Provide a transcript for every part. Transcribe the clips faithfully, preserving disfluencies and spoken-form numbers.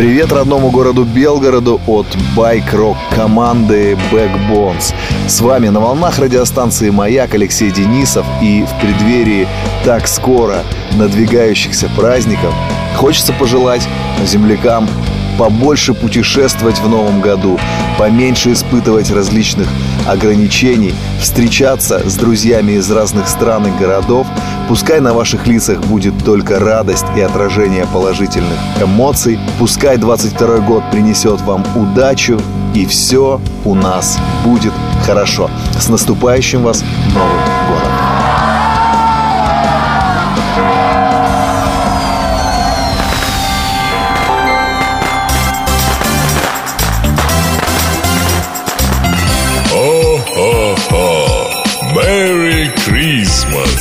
Привет родному городу Белгороду от байк-рок команды Backbones. С вами на волнах радиостанции «Маяк» Алексей Денисов. И в преддверии так скоро надвигающихся праздников хочется пожелать землякам побольше путешествовать в новом году, поменьше испытывать различных ограничений, встречаться с друзьями из разных стран и городов. Пускай на ваших лицах будет только радость и отражение положительных эмоций. Пускай двадцать второй год принесет вам удачу, и все у нас будет хорошо. С наступающим вас Новым годом! Merry Christmas!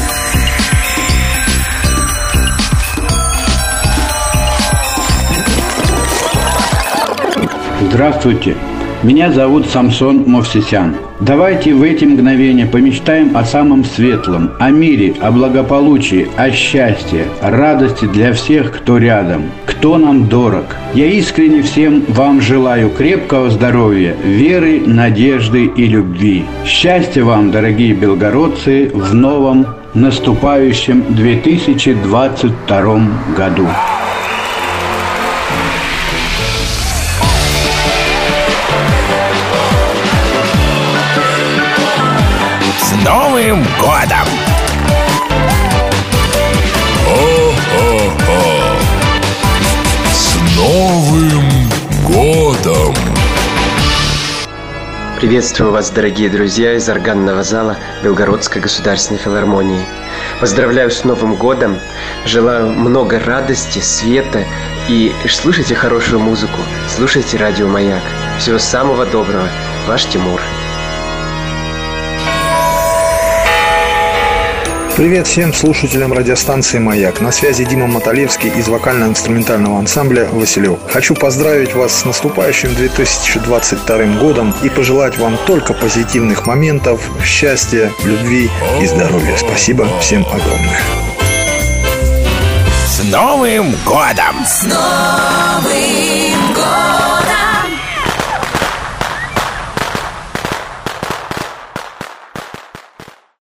Здравствуйте, меня зовут Самсон Мовсисян. Давайте в эти мгновения помечтаем о самом светлом, о мире, о благополучии, о счастье, радости для всех, кто рядом, кто нам дорог. Я искренне всем вам желаю крепкого здоровья, веры, надежды и любви. Счастья вам, дорогие белгородцы, в новом наступающем две тысячи двадцать втором году. Новым годом! О-хо-хо! С Новым годом! Приветствую вас, дорогие друзья, из органного зала Белгородской государственной филармонии. Поздравляю с Новым годом, желаю много радости, света и слушайте хорошую музыку, слушайте радио «Маяк». Всего самого доброго, ваш Тимур. Привет всем слушателям радиостанции «Маяк». На связи Дима Маталевский из вокально-инструментального ансамбля «Василек». Хочу поздравить вас с наступающим две тысячи двадцать вторым годом и пожелать вам только позитивных моментов, счастья, любви и здоровья. Спасибо всем огромное. С Новым годом! С Новым годом!